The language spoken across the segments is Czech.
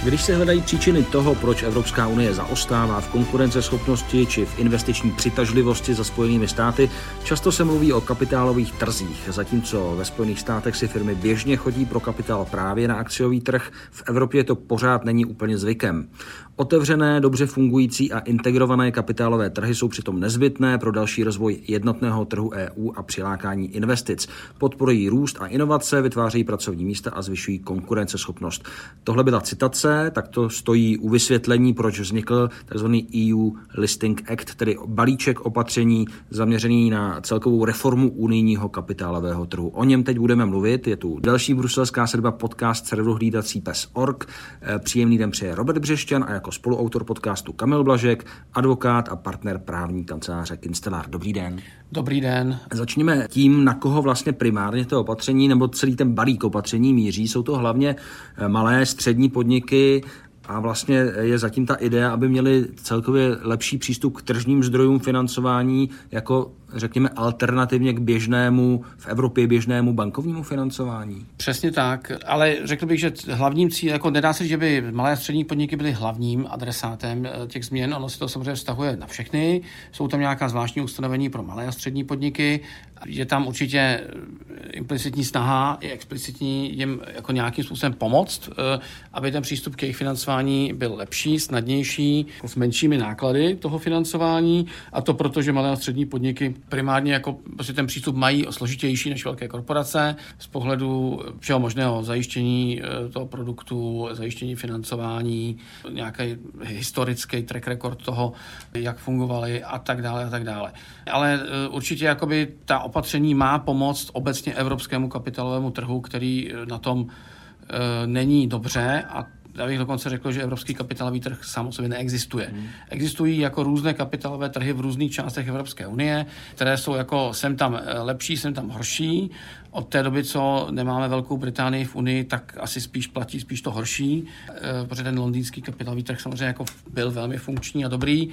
Když se hledají příčiny toho, proč Evropská unie zaostává v konkurenceschopnosti či v investiční přitažlivosti za Spojenými státy, často se mluví o kapitálových trzích, zatímco ve Spojených státech si firmy běžně chodí pro kapitál právě na akciový trh, v Evropě to pořád není úplně zvykem. Otevřené, dobře fungující a integrované kapitálové trhy jsou přitom nezbytné pro další rozvoj jednotného trhu EU a přilákání investic. Podporují růst a inovace, vytvářejí pracovní místa a zvyšují konkurenceschopnost. Tohle byla citace, tak to stojí u vysvětlení, proč vznikl tzv. EU Listing Act, tedy balíček opatření zaměřený na celkovou reformu unijního kapitálového trhu. O něm teď budeme mluvit. Je tu další bruselská sedba, podcast serveru hlídací pes.org. Příjemný den přeje Robert Břešťan a jako spoluautor podcastu Kamil Blažek, advokát a partner právní kanceláře Kinstelar. Dobrý den. Dobrý den. Začněme tím, na koho vlastně primárně to opatření nebo celý ten balík opatření míří. Jsou to hlavně malé, střední podniky a vlastně je zatím ta idea, aby měli celkově lepší přístup k tržním zdrojům financování jako, řekněme, alternativně k běžnému, v Evropě běžnému bankovnímu financování. Přesně tak, ale řekl bych, že hlavním cílem, jako nedá se, že by malé a střední podniky byly hlavním adresátem těch změn, ono se to samozřejmě vztahuje na všechny, jsou tam nějaká zvláštní ustanovení pro malé a střední podniky, je tam určitě implicitní snaha i explicitní jim jako nějakým způsobem pomoct, aby ten přístup k jejich financování byl lepší, snadnější, s menšími náklady toho financování, a to proto, že malé a střední podniky primárně jako prostě ten přístup mají složitější než velké korporace z pohledu všeho možného zajištění toho produktu, zajištění financování, nějaký historický track record toho, jak fungovaly a tak dále a tak dále. Ale určitě jakoby ta opatření má pomoct obecně evropskému kapitálovému trhu, který na tom není dobře, a já bych dokonce řekl, že evropský kapitálový trh sám o sobě neexistuje. Existují jako různé kapitálové trhy v různých částech Evropské unie, které jsou jako sem tam lepší, sem tam horší. Od té doby, co nemáme Velkou Británii v Unii, tak asi spíš platí spíš to horší, protože ten londýnský kapitálový trh samozřejmě jako byl velmi funkční a dobrý.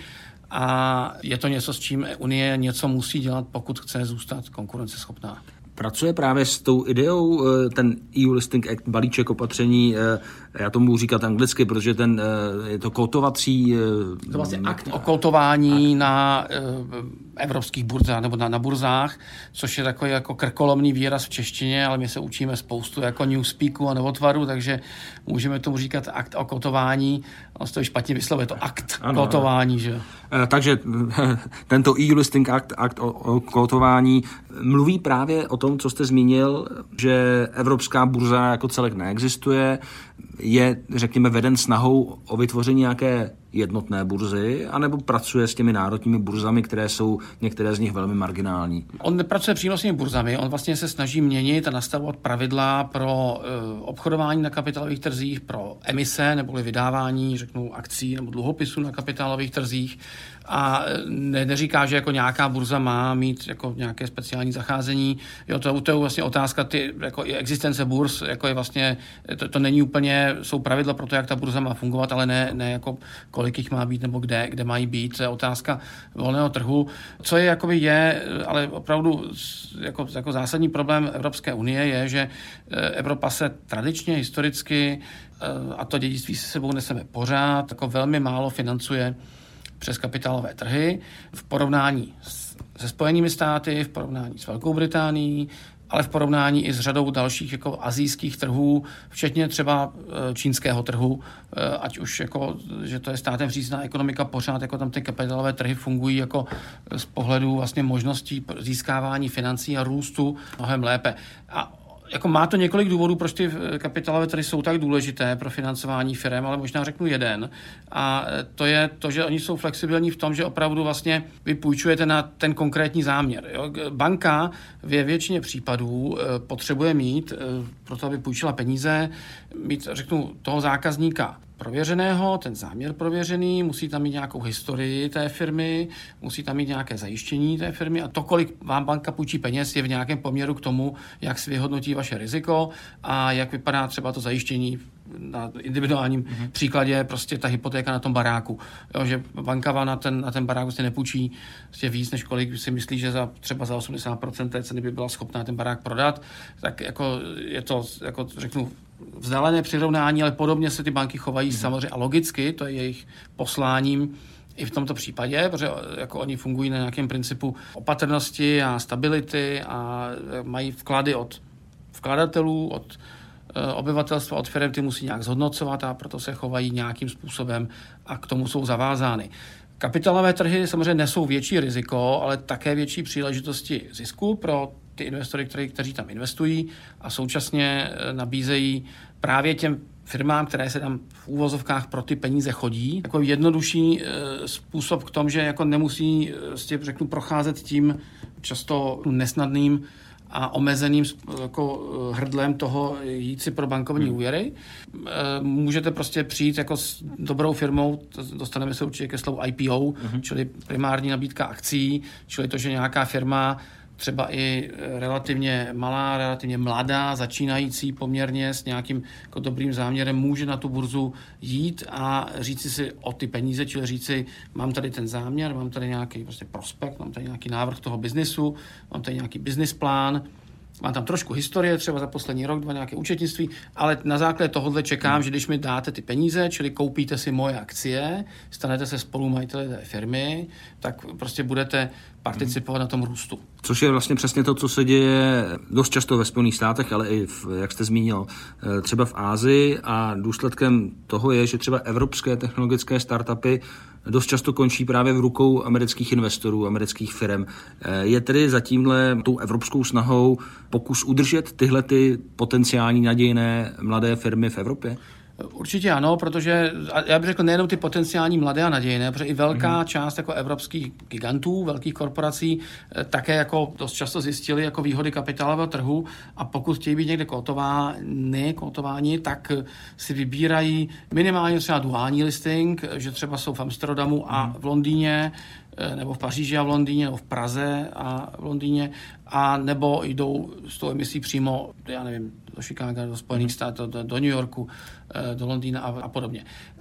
A je to něco, s čím Unie něco musí dělat, pokud chce zůstat konkurenceschopná. Pracuje právě s tou ideou ten EU Listing Act, balíček opatření, já tomu budu říkat anglicky, protože je to kotovací... To vlastně akt o kotování na evropských burzách nebo na burzách, což je takový jako krkolomný výraz v češtině, ale my se učíme spoustu jako newspeaku a novotvaru, takže můžeme tomu říkat akt o kotování. On to je špatně vyslovuje, to akt kotování, že? Takže tento EU Listing Act, akt o kotování, mluví právě o tom, co jste zmínil, že evropská burza jako celek neexistuje, je, řekněme, veden snahou o vytvoření nějaké jednotné burzy, anebo pracuje s těmi národními burzami, které jsou některé z nich velmi marginální? On nepracuje přímo s těmi burzami, on vlastně se snaží měnit a nastavovat pravidla pro obchodování na kapitálových trzích, pro emise neboli vydávání, řeknu, akcí nebo dluhopisů na kapitálových trzích, a neříká, že jako nějaká burza má mít jako nějaké speciální zacházení. Jo, to je vlastně otázka, jako i existence burz, jako je vlastně, to není úplně, jsou pravidla pro to, jak ta burza má fungovat, ale ne jako kolik jich má být nebo kde mají být. To je otázka volného trhu. Co je, ale opravdu jako zásadní problém Evropské unie je, že Evropa se tradičně, historicky, a to dědictví se sebou neseme pořád, jako velmi málo financuje přes kapitálové trhy v porovnání se Spojenými státy, v porovnání s Velkou Británií, ale v porovnání i s řadou dalších jako asijských trhů, včetně třeba čínského trhu, ať už jako, že to je státem řízená ekonomika, pořád jako tam ty kapitálové trhy fungují jako z pohledu vlastně možností získávání financí a růstu mnohem lépe. A jako má to několik důvodů, proč ty kapitálové trhy jsou tak důležité pro financování firem, ale možná řeknu jeden. A to je to, že oni jsou flexibilní v tom, že opravdu vlastně vy půjčujete na ten konkrétní záměr. Jo? Banka ve většině případů potřebuje mít, proto aby půjčila peníze, mít, řeknu, toho zákazníka prověřeného, ten záměr prověřený, musí tam mít nějakou historii té firmy, musí tam mít nějaké zajištění té firmy, a to, kolik vám banka půjčí peněz, je v nějakém poměru k tomu, jak si vyhodnotí vaše riziko a jak vypadá třeba to zajištění na individuálním příkladě prostě ta hypotéka na tom baráku. Jo, že banka na ten barák prostě nepůjčí prostě víc, než kolik si myslí, že třeba za 80% té ceny by byla schopná ten barák prodat, tak jako je to, jako řeknu, vzdálené přirovnání, ale podobně se ty banky chovají samozřejmě a logicky, to je jejich posláním i v tomto případě, protože jako oni fungují na nějakém principu opatrnosti a stability a mají vklady od vkladatelů, od obyvatelstva, od firem, ty musí nějak zhodnocovat a proto se chovají nějakým způsobem a k tomu jsou zavázány. Kapitálové trhy samozřejmě nesou větší riziko, ale také větší příležitosti zisku pro ty investory, kteří tam investují a současně nabízejí právě těm firmám, které se tam v úvozovkách pro ty peníze chodí, jako jednodušší způsob k tomu, že jako nemusí, řeknu, procházet tím často nesnadným a omezeným jako hrdlem toho jít si pro bankovní úvěry. Můžete prostě přijít jako s dobrou firmou, dostaneme se určitě ke slovu IPO, čili primární nabídka akcí, čili to, že nějaká firma třeba i relativně malá, relativně mladá, začínající poměrně s nějakým jako dobrým záměrem může na tu burzu jít a říci si o ty peníze, čili říci, mám tady ten záměr, mám tady nějaký prostě prospekt, mám tady nějaký návrh toho biznisu, mám tady nějaký business plán, mám tam trošku historie, třeba za poslední rok, 2 nějaké účetnictví, ale na základě tohohle čekám, že když mi dáte ty peníze, čili koupíte si moje akcie, stanete se spolumajiteli té firmy, tak prostě budete participovat na tom růstu. Což je vlastně přesně to, co se děje dost často ve Spojených státech, ale i, jak jste zmínil, třeba v Asii a důsledkem toho je, že třeba evropské technologické startupy dost často končí právě v rukou amerických investorů, amerických firm. Je tedy za tímhle tou evropskou snahou pokus udržet tyhle ty potenciální nadějné mladé firmy v Evropě? Určitě ano, protože já bych řekl nejenom ty potenciální mladé a nadějné, protože i velká část jako evropských gigantů, velkých korporací také jako dost často zjistili jako výhody kapitálového trhu a pokud chtějí být někde kotováni, tak si vybírají minimálně třeba duální listing, že třeba jsou v Amsterdamu a v Londýně, nebo v Paříži a v Londýně, nebo v Praze a v Londýně, a nebo jdou s tou emisí přímo, já nevím, do Chicaga, do Spojených států, do New Yorku, do Londýna a podobně.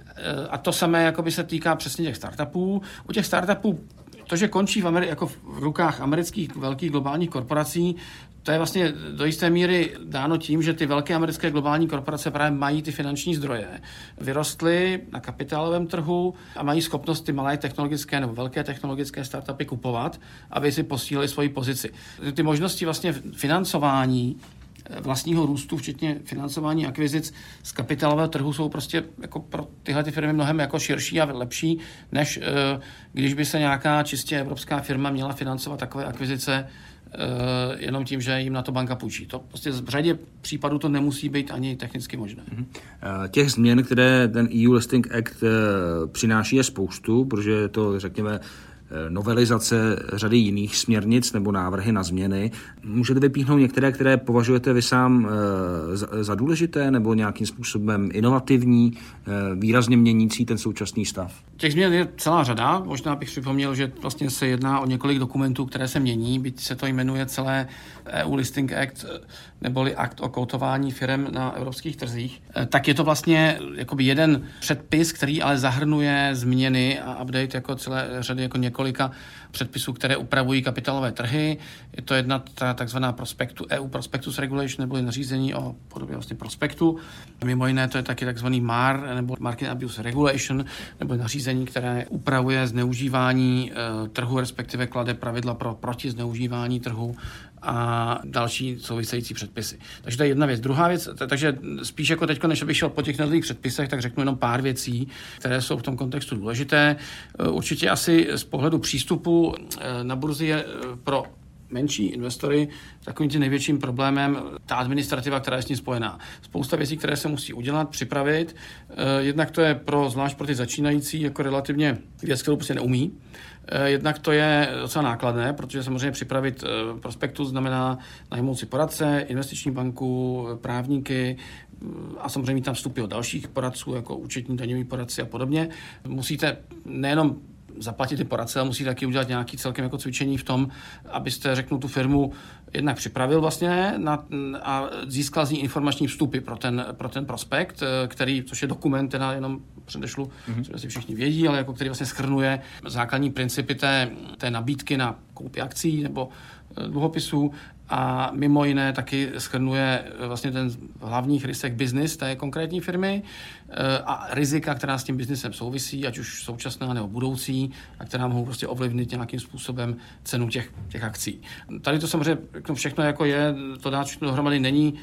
A to samé jakoby se týká přesně těch startupů. U těch startupů to, že končí jako v rukách amerických velkých globálních korporací, to je vlastně do jisté míry dáno tím, že ty velké americké globální korporace právě mají ty finanční zdroje. Vyrostly na kapitálovém trhu a mají schopnost ty malé technologické nebo velké technologické startupy kupovat, aby si posílili svoji pozici. Ty možnosti vlastně financování vlastního růstu, včetně financování akvizic z kapitálového trhu, jsou prostě jako pro tyhle ty firmy mnohem jako širší a lepší, než když by se nějaká čistě evropská firma měla financovat takové akvizice jenom tím, že jim na to banka půjčí. To prostě v řadě případů to nemusí být ani technicky možné. Těch změn, které ten EU Listing Act přináší, je spoustu, protože je to, řekněme, novelizace řady jiných směrnic nebo návrhy na změny. Můžete vypíchnout některé, které považujete vy sám za důležité nebo nějakým způsobem inovativní, výrazně měnící ten současný stav? Těch změn je celá řada. Možná bych připomněl, že vlastně se jedná o několik dokumentů, které se mění, byť se to jmenuje celé EU Listing Act, neboli akt o kótování firem na evropských trzích. Tak je to vlastně jakoby jeden předpis, který ale zahrnuje změny a update jako celé řady jako několika předpisů, které upravují kapitálové trhy. Je to jedna ta takzvaná EU Prospectus Regulation, neboli nařízení o podobě vlastně prospektu. Mimo jiné to je taky takzvaný MAR, nebo Market Abuse Regulation, nebo nařízení, které upravuje zneužívání trhu, respektive klade pravidla pro protizneužívání trhu a další související předpisy. Takže to je jedna věc. Druhá věc, takže spíš jako teď, než bych šel po těch jednotlivých předpisech, tak řeknu jenom pár věcí, které jsou v tom kontextu důležité. Určitě asi z pohledu přístupu na burzi je pro menší investory takovým tím největším problémem ta administrativa, která je s tím spojená. Spousta věcí, které se musí udělat, připravit. Jednak to je zvlášť pro ty začínající jako relativně věc, kterou prostě neumí. Jednak to je docela nákladné, protože samozřejmě připravit prospektus znamená najmout si poradce, investiční banku, právníky a samozřejmě mít tam vstupy od dalších poradců, jako účetní, daňoví poradci a podobně. Musíte nejenom zaplatit ty poradce, ale musí taky udělat nějaký celkem jako cvičení v tom, abyste, řeknu, tu firmu jednak připravil vlastně a získal z ní informační vstupy pro ten prospekt, což je dokument, teda jenom předešlu, co asi všichni vědí, ale jako který vlastně shrnuje základní principy té nabídky na koupi akcí nebo dluhopisů a mimo jiné taky shrnuje vlastně ten hlavních rysek business té konkrétní firmy a rizika, která s tím biznesem souvisí, ať už současná nebo budoucí, a která mohou prostě ovlivnit nějakým způsobem cenu těch akcí. Tady to samozřejmě všechno jako to dát všechno dohromady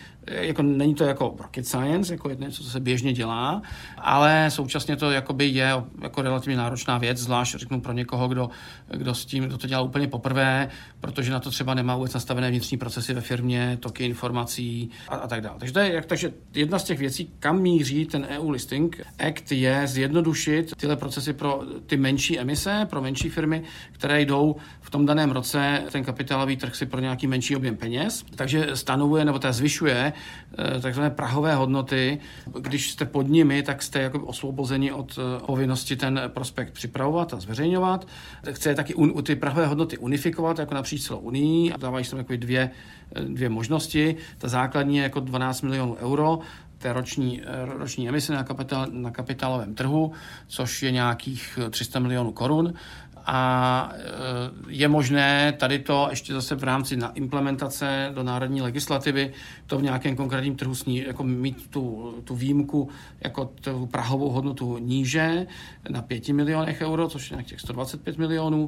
není to jako rocket science, jako něco, co se běžně dělá, ale současně to jakoby je jako relativně náročná věc, zvlášť řeknu pro někoho, kdo to dělá úplně poprvé, protože na to třeba nemá vůbec nastavené vnitřní procesy ve firmě, toky informací a tak dále. Takže jedna z těch věcí, kam míří ten EU Listing Act, je zjednodušit tyhle procesy pro ty menší emise, pro menší firmy, které jdou v tom daném roce ten kapitálový trh si pro nějaký menší objem peněz. Takže stanovuje nebo zvyšuje takzvané prahové hodnoty. Když jste pod nimi, tak jste jako osvobozeni od povinnosti ten prospekt připravovat a zveřejňovat. Chce taky ty prahové hodnoty unifikovat, jako napříč celou Unii. Dávají se tam jako dvě možnosti. Ta základní je jako 12 milionů euro, té roční emise na kapitálovém trhu, což je nějakých 300 milionů korun. A je možné tady to ještě zase v rámci implementace do národní legislativy to v nějakém konkrétním trhu jako mít tu výjimku jako tu prahovou hodnotu níže na 5 milionech euro, což je nějakých 125 milionů.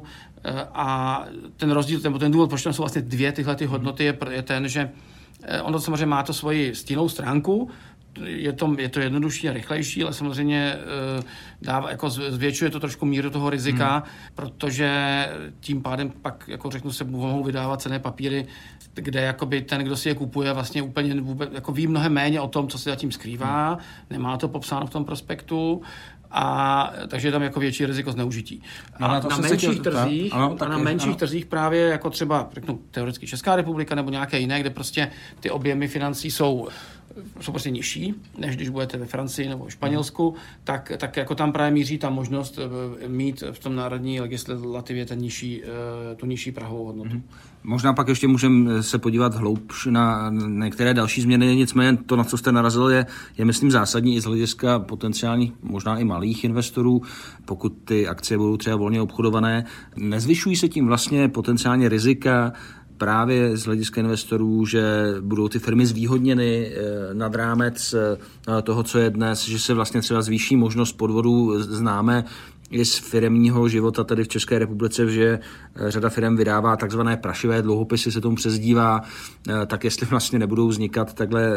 A ten rozdíl, ten důvod, proč tam jsou vlastně dvě tyhle hodnoty, je ten, že ono samozřejmě má to svoji stinnou stránku, je to jednodušší a rychlejší, ale samozřejmě zvětšuje to trošku míru toho rizika, protože tím pádem pak, jako řeknu, se mohou vydávat cenné papíry, kde jakoby ten, kdo si je kupuje, vlastně úplně vůbec jako ví mnohem méně o tom, co se zatím skrývá, nemá to popsáno v tom prospektu, a takže je tam jako větší riziko zneužití. A na menších trzích právě jako třeba, řeknu, teoreticky Česká republika nebo nějaké jiné, kde prostě ty objemy financí jsou prostě nižší, než když budete ve Francii nebo v Španělsku, tak jako tam právě míří ta možnost mít v tom národní legislativě tu nižší prahovou hodnotu. Možná pak ještě můžeme se podívat hloubš na některé další změny, nicméně to, na co jste narazil, je myslím zásadní i z hlediska potenciálních, možná i malých investorů, pokud ty akcie budou třeba volně obchodované. Nezvyšují se tím vlastně potenciálně rizika právě z hlediska investorů, že budou ty firmy zvýhodněny nad rámec toho, co je dnes, že se vlastně třeba zvýší možnost podvodů. Známe i z firemního života tady v České republice, že řada firem vydává takzvané prašivé dluhopisy, se tomu přezdívá, tak jestli vlastně nebudou vznikat takhle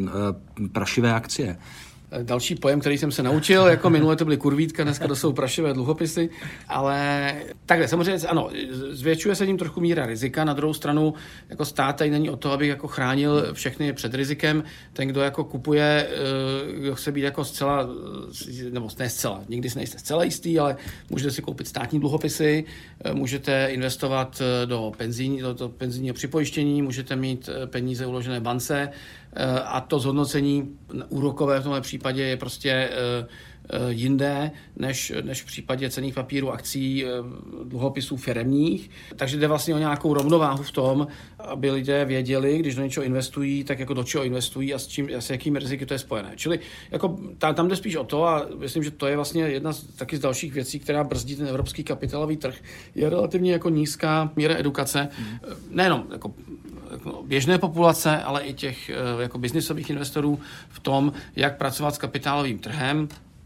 prašivé akcie. Další pojem, který jsem se naučil, jako minule to byly kurvítka, dneska to jsou prašivé dluhopisy, ale takhle, samozřejmě, ano, zvětšuje se tím trochu míra rizika, na druhou stranu, jako stát tady není o to, abych jako chránil všechny před rizikem, ten, kdo jako kupuje, kdo chce být jako zcela, nebo ne zcela, nikdy nejste zcela jistý, ale můžete si koupit státní dluhopisy, můžete investovat do penzijního připojištění, můžete mít peníze uložené bance, a to zhodnocení úrokové v tomhle případě je prostě jinde než v případě cenných papírů, akcí, dluhopisů firemních. Takže jde vlastně o nějakou rovnováhu v tom, aby lidé věděli, když do něčeho investují, tak jako do čeho investují a s jakým riziky to je spojené. Čili jako tam jde spíš o to, a myslím, že to je vlastně jedna taky z dalších věcí, která brzdí ten evropský kapitálový trh, je relativně jako nízká míra edukace, nejenom jako běžné populace, ale i těch jako biznisových investorů v tom, jak pracovat s kapitálovým trhem.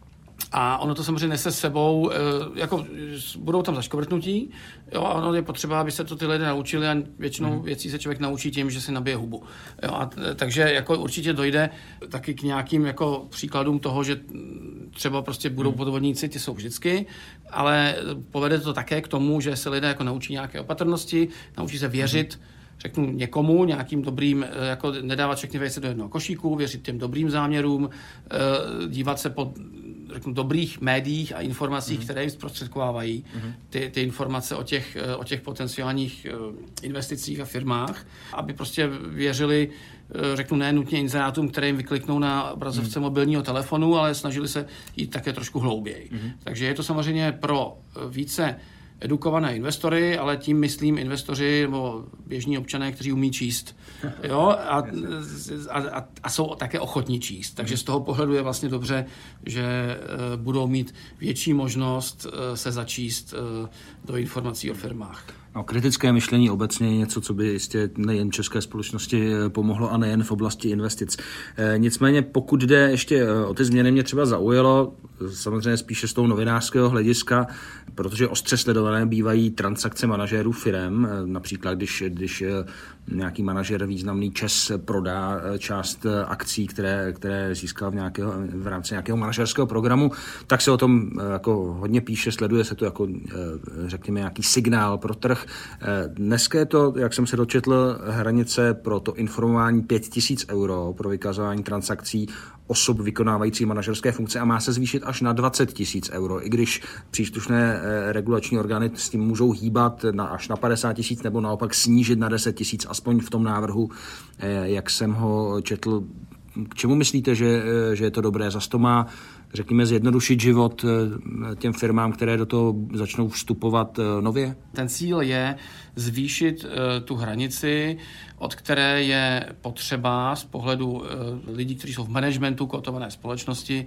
A ono to samozřejmě nese s sebou, jako budou tam zaškovrtnutí, jo, a ono je potřeba, aby se to ty lidé naučili a většinou věcí se člověk naučí tím, že si nabije hubu. Jo, takže jako určitě dojde taky k nějakým jako příkladům toho, že třeba prostě budou podvodníci, ty jsou vždycky, ale povede to také k tomu, že se lidé jako naučí nějaké opatrnosti, naučí se věřit, řeknu někomu, nějakým dobrým, jako nedávat všechny věci do jednoho košíku, věřit těm dobrým záměrům, dívat se řeknu, dobrých médiích a informacích, které jim zprostředkovávají ty informace o těch potenciálních investicích a firmách, aby prostě věřili, řeknu, ne nutně inzerátům, které jim vykliknou na obrazovce mobilního telefonu, ale snažili se jít také trošku hlouběji. Takže je to samozřejmě pro více edukované investory, ale tím myslím investoři nebo běžní občané, kteří umí číst, jo, a jsou také ochotní číst. Takže z toho pohledu je vlastně dobře, že budou mít větší možnost se začíst do informací o firmách. No, kritické myšlení obecně je něco, co by jistě nejen české společnosti pomohlo a nejen v oblasti investic. Nicméně pokud jde ještě o ty změny, mě třeba zaujalo, samozřejmě spíše z toho novinářského hlediska, protože ostře sledované bývají transakce manažérů firem, například když nějaký manažer významný ČEZ prodá část akcí, které získal v rámci nějakého manažerského programu, tak se o tom jako hodně píše, sleduje se to jako, řekněme, nějaký signál pro trh. Dneska je to, jak jsem se dočetl, hranice pro to informování 5 000 € pro vykazování transakcí osob vykonávající manažerské funkce a má se zvýšit až na 20 000 €, i když příslušné regulační orgány s tím můžou hýbat až na 50 000 nebo naopak snížit na 10 000, aspoň v tom návrhu, jak jsem ho četl. K čemu myslíte, že je to dobré? Zas to má, řekněme, zjednodušit život těm firmám, které do toho začnou vstupovat nově? Ten cíl je zvýšit tu hranici, od které je potřeba z pohledu lidí, kteří jsou v managementu kotované společnosti,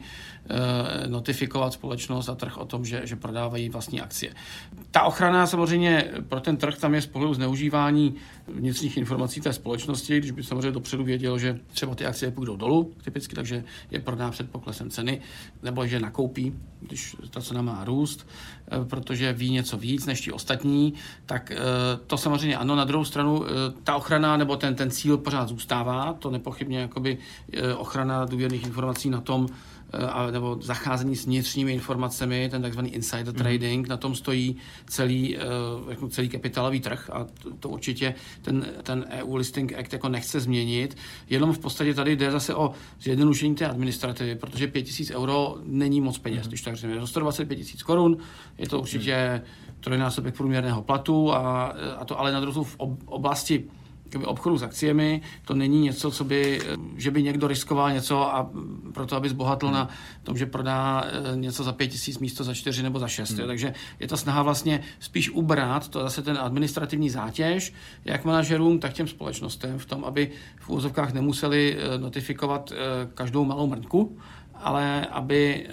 notifikovat společnost a trh o tom, že prodávají vlastní akcie. Ta ochrana samozřejmě pro ten trh tam je z pohledu zneužívání vnitřních informací té společnosti, když by samozřejmě dopředu věděl, že třeba ty akcie půjdou dolů, typicky, takže je prodá před poklesem ceny, nebo že nakoupí, když ta cena má růst, protože ví něco víc než ti ostatní, tak to samozřejmě ano. Na druhou stranu ta ochrana nebo ten cíl pořád zůstává, to nepochybně jakoby ochrana důvěrných informací na tom, nebo zacházení s vnitřními informacemi, ten takzvaný insider trading, na tom stojí celý kapitálový trh a to určitě ten EU Listing Act jako nechce změnit. Jenom v podstatě tady jde zase o zjednodušení té administrativy, protože 5 000 € není moc peněz, když tak řekneme. 125 000 korun, je to určitě trojnásobek průměrného platu a to ale na druhou v oblasti obchodu s akciemi, to není něco, že by někdo riskoval něco a proto, aby zbohatl na tom, že prodá něco za 5 000 místo za 4 nebo za 6. Takže je to snaha vlastně spíš ubrat to zase ten administrativní zátěž, jak manažerům, tak těm společnostem v tom, aby v úvozovkách nemuseli notifikovat každou malou mrňku, ale aby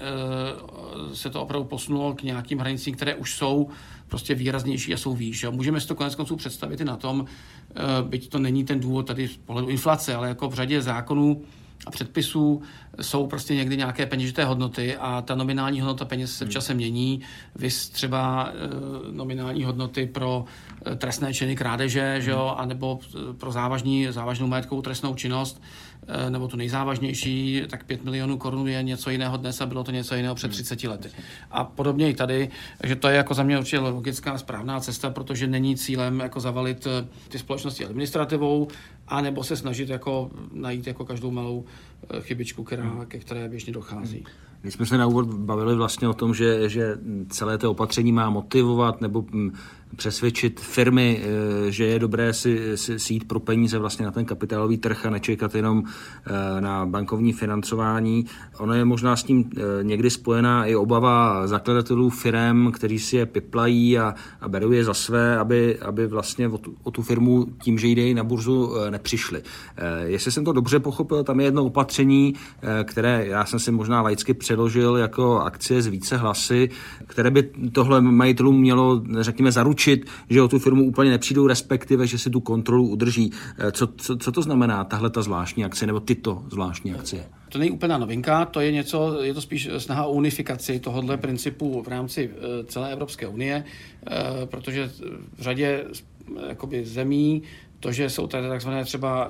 se to opravdu posunulo k nějakým hranicím, které už jsou prostě výraznější a jsou výš. Můžeme si to koneckonců představit i na tom, byť to není ten důvod tady z pohledu inflace, ale jako v řadě zákonů a předpisů jsou prostě někdy nějaké peněžité hodnoty a ta nominální hodnota peněz se v čase mění. Vys třeba nominální hodnoty pro trestné činy krádeže, že jo, anebo pro závažnou majetkovou trestnou činnost, nebo tu nejzávažnější, tak 5 milionů korun je něco jiného dnes a bylo to něco jiného před 30 lety. A podobně i tady, že to je jako za mě určitě logická správná cesta, protože není cílem jako zavalit ty společnosti administrativou, anebo se snažit jako najít jako každou malou chybičku, ke které běžně dochází. My jsme se na úvod bavili vlastně o tom, že celé to opatření má motivovat nebo přesvědčit firmy, že je dobré si jít pro peníze vlastně na ten kapitálový trh a nečekat jenom na bankovní financování. Ono je možná s tím někdy spojená i obava zakladatelů firem, kteří si je piplají a berou je za své, aby vlastně o tu firmu tím, že jde na burzu, nepřišli. Jestli jsem to dobře pochopil, tam je jedno opatření, které já jsem si možná laicky přeložil jako akcie s více hlasy, které by tohle majitelům mělo, řekněme, zaručit, že o tu firmu úplně nepřijdou, respektive, že si tu kontrolu udrží. Co to znamená tahleta zvláštní akcie nebo tyto zvláštní akcie? To není úplná novinka, je to spíš snaha o unifikaci tohohle principu v rámci celé Evropské unie, protože v řadě jakoby zemí to, že jsou tady takzvané třeba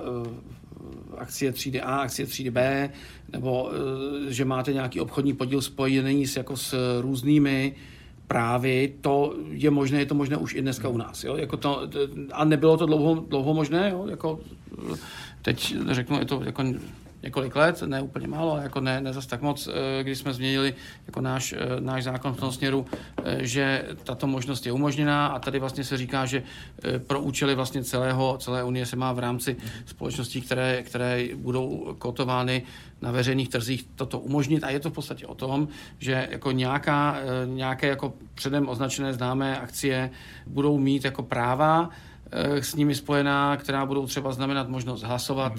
akcie třídy A, akcie třídy B, nebo že máte nějaký obchodní podíl spojený s různými právy, to je možné už i dneska u nás. Jo? A nebylo to dlouho možné, jo? Jako, teď řeknu, je to jako několik let, ne úplně málo, ale jako ne zas tak moc, když jsme změnili jako náš zákon v tom směru, že tato možnost je umožněná a tady vlastně se říká, že pro účely vlastně celé Unie se má v rámci společností, které budou kotovány na veřejných trzích, toto umožnit a je to v podstatě o tom, že jako nějaké jako předem označené známé akcie budou mít jako práva s nimi spojená, která budou třeba znamenat možnost hlasovat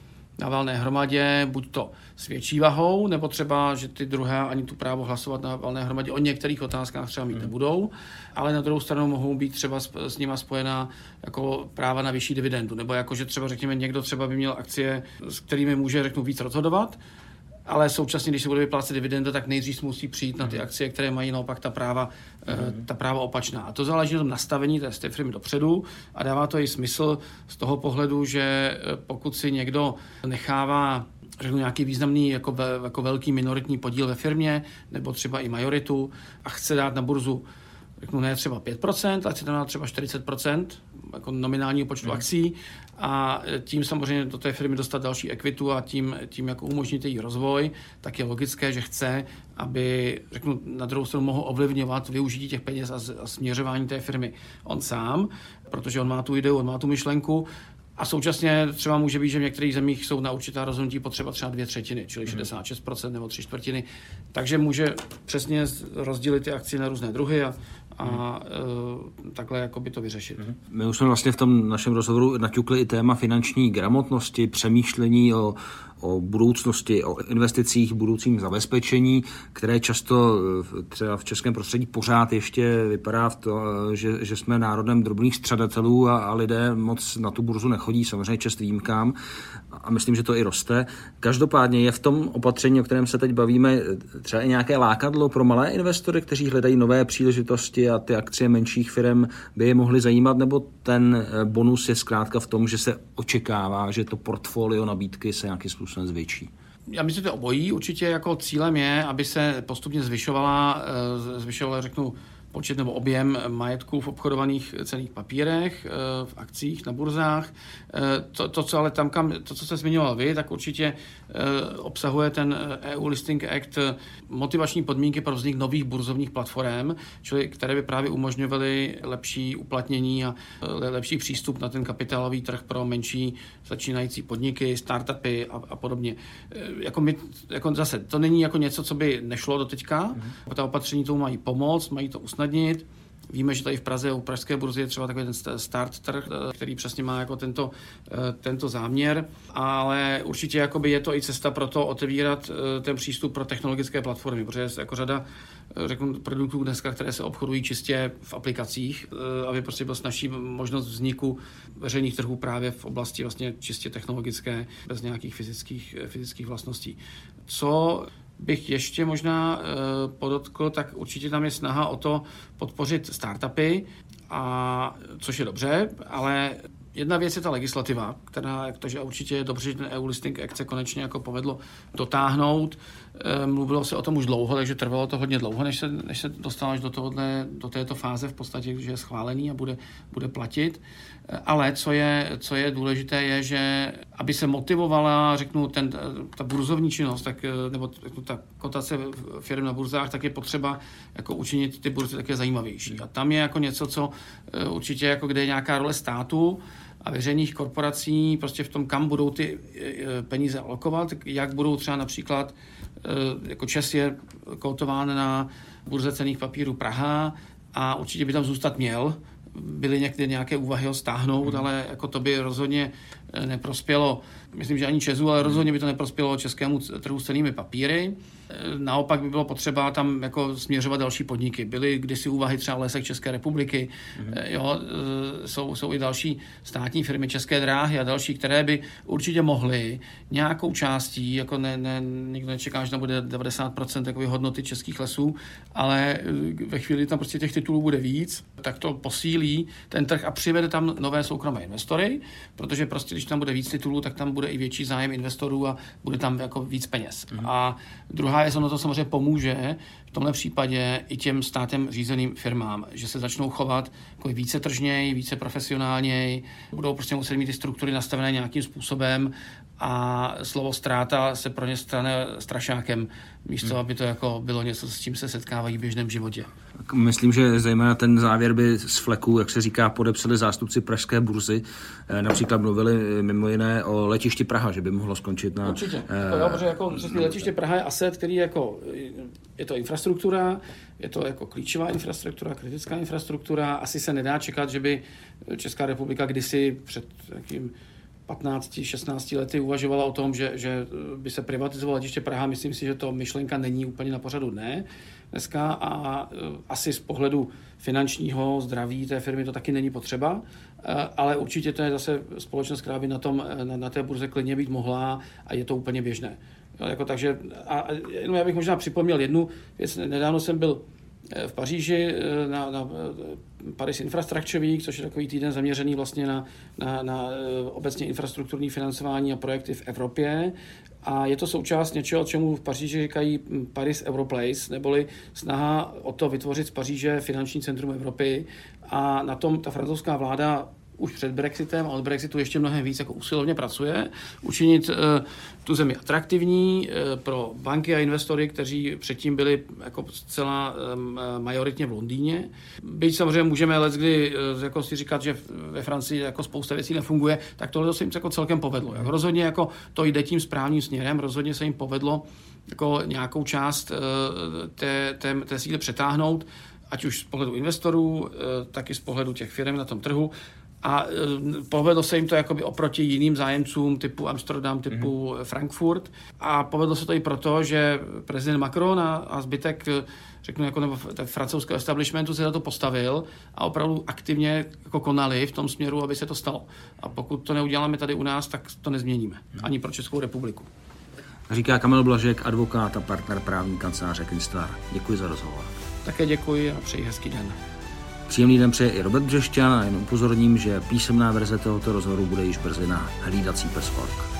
na valné hromadě, buď to s větší vahou, nebo třeba, že ty druhé ani tu právo hlasovat na valné hromadě o některých otázkách třeba mít nebudou, ale na druhou stranu mohou být třeba s nima spojená jako práva na vyšší dividendu, nebo jako, že třeba řekněme někdo třeba by měl akcie, s kterými může víc rozhodovat, ale současně, když se bude vyplácet dividenda, tak nejdřív musí přijít na ty akcie, které mají naopak ta práva opačná. A to záleží na tom nastavení té firmy dopředu a dává to i smysl z toho pohledu, že pokud si někdo nechává nějaký významný jako velký minoritní podíl ve firmě, nebo třeba i majoritu a chce dát na burzu ne třeba 5%, ale chce tam dát třeba 40% jako nominálního počtu akcí a tím samozřejmě do té firmy dostat další ekvitu a tím jako umožnit její rozvoj, tak je logické, že chce, aby na druhou stranu mohl ovlivňovat využití těch peněz a směřování té firmy on sám, protože on má tu ideu, on má tu myšlenku. A současně třeba může být, že v některých zemích jsou na určitá rozhodnutí potřeba třeba 2/3, čili 66% nebo 3/4. Takže může přesně rozdělit ty akcie na různé druhy a takhle jako by to vyřešit. My už jsme vlastně v tom našem rozhovoru naťukli i téma finanční gramotnosti, přemýšlení o budoucnosti, o investicích, budoucím zabezpečení, které často třeba v českém prostředí pořád ještě vypadá v to, že jsme národem drobných střadatelů a lidé moc na tu burzu nechodí, samozřejmě čest výjimkám a myslím, že to i roste. Každopádně je v tom opatření, o kterém se teď bavíme, třeba i nějaké lákadlo pro malé investory, kteří hledají nové příležitosti a ty akcie menších firm by je mohly zajímat, nebo ten bonus je zkrátka v tom, že se očekává, že to portfolio nabídky se nějakým způsobem zvětší? Já myslím, že to obojí. Určitě jako cílem je, aby se postupně zvyšovala počet nebo objem majetku v obchodovaných cenných papírech, v akcích, na burzách. To, co jste zmiňoval vy, tak určitě obsahuje ten EU Listing Act motivační podmínky pro vznik nových burzovních platform, které by právě umožňovaly lepší uplatnění a lepší přístup na ten kapitálový trh pro menší začínající podniky, startupy a podobně. Zase, to není jako něco, co by nešlo doteďka. Ta opatření tomu mají pomoct, mají to usnadnit. Víme, že tady v Praze u pražské burzy je třeba takový ten start trh, který přesně má jako tento záměr, ale určitě je to i cesta pro to otevírat ten přístup pro technologické platformy, protože je jako řada produktů dneska, které se obchodují čistě v aplikacích, aby prostě byl snazší možnost vzniku veřejných trhů právě v oblasti vlastně čistě technologické, bez nějakých fyzických vlastností. Co bych ještě možná podotkl, tak určitě tam je snaha o to podpořit startupy, což je dobře, ale jedna věc je ta legislativa, takže určitě je dobře, že ten EU Listing Act se konečně jako povedlo dotáhnout. Mluvilo se o tom už dlouho, takže trvalo to hodně dlouho, než se dostalo až do této fáze v podstatě, že je schválený a bude platit. Ale co je důležité, je, že aby se motivovala, ta burzovní činnost, nebo ta kotace firm na burzách, tak je potřeba jako učinit ty burzy také zajímavější. A tam je jako něco, co určitě kde je nějaká role státu a veřejných korporací, prostě v tom, kam budou ty peníze alokovat, jak budou třeba například, jako ČEZ je kotován na burze cenných papírů Praha a určitě by tam zůstat měl. Byly někdy nějaké úvahy ho stáhnout, ale jako to by rozhodně neprospělo, myslím, že ani ČEZu, ale rozhodně by to neprospělo českému trhu s cennými papíry. Naopak by bylo potřeba tam jako směřovat další podniky. Byly kdysi úvahy třeba Lesek České republiky, jsou i další státní firmy, České dráhy a další, které by určitě mohly nějakou částí, jako nikdo nečeká, že tam bude 90% takové hodnoty českých lesů, ale ve chvíli tam prostě těch titulů bude víc, tak to posílí ten trh a přivede tam nové soukromé investory, protože prostě když tam bude víc titulů, tak tam bude i větší zájem investorů a bude tam jako víc peněz. A druhá je, ono to samozřejmě pomůže v tomhle případě i těm státem řízeným firmám, že se začnou chovat jako více tržněji, více profesionálněji, budou prostě muset mít ty struktury nastavené nějakým způsobem a slovo ztráta se pro ně stane strašákem, místo aby to jako bylo něco, s čím se setkávají v běžném životě. Myslím, že zejména ten závěr by z fleku, jak se říká, podepsali zástupci pražské burzy. Například mluvili mimo jiné o letišti Praha, že by mohlo skončit na... Určitě. Protože jako letiště Praha je asset, který jako, je to infrastruktura, je to jako klíčová infrastruktura, kritická infrastruktura. Asi se nedá čekat, že by Česká republika kdysi před jakým 15-16 lety uvažovala o tom, že by se privatizovalo letiště Praha. Myslím si, že to myšlenka není úplně na pořadu dne dneska a asi z pohledu finančního zdraví té firmy to taky není potřeba, ale určitě to je zase společnost, která by na té burze klidně být mohla a je to úplně běžné. Takže jenom já bych možná připomněl jednu věc. Nedávno jsem byl v Paříži na Paris Infrastructure Week, což je takový týden zaměřený vlastně na obecně infrastrukturní financování a projekty v Evropě. A je to součást něčeho, čemu v Paříži říkají Paris Europlace, neboli snaha o to vytvořit z Paříže finanční centrum Evropy. A na tom ta francouzská vláda už před Brexitem a od Brexitu ještě mnohem víc jako usilovně pracuje, učinit tu zemi atraktivní pro banky a investory, kteří předtím byli jako zcela majoritně v Londýně. Byť samozřejmě můžeme leckdy jako si říkat, že ve Francii jako spousta věcí nefunguje, tak tohle se jim jako celkem povedlo. Rozhodně jako to jde tím správným směrem, rozhodně se jim povedlo jako nějakou část té síly přetáhnout, ať už z pohledu investorů, tak i z pohledu těch firm na tom trhu. A povedlo se jim to jakoby oproti jiným zájemcům typu Amsterdam, typu Frankfurt. A povedlo se to i proto, že prezident Macron a zbytek, řeknu, jako nebo francouzského establishmentu se za to postavil a opravdu aktivně jako konali v tom směru, aby se to stalo. A pokud to neuděláme tady u nás, tak to nezměníme. Ani pro Českou republiku. Říká Kamil Blažek, advokát a partner právní kanceláře Kinstar. Děkuji za rozhovor. Také děkuji a přeji hezký den. Příjemný den přeje i Robert Břešťan a jen upozorním, že písemná verze tohoto rozhovoru bude již brzy na hlídací pes.org.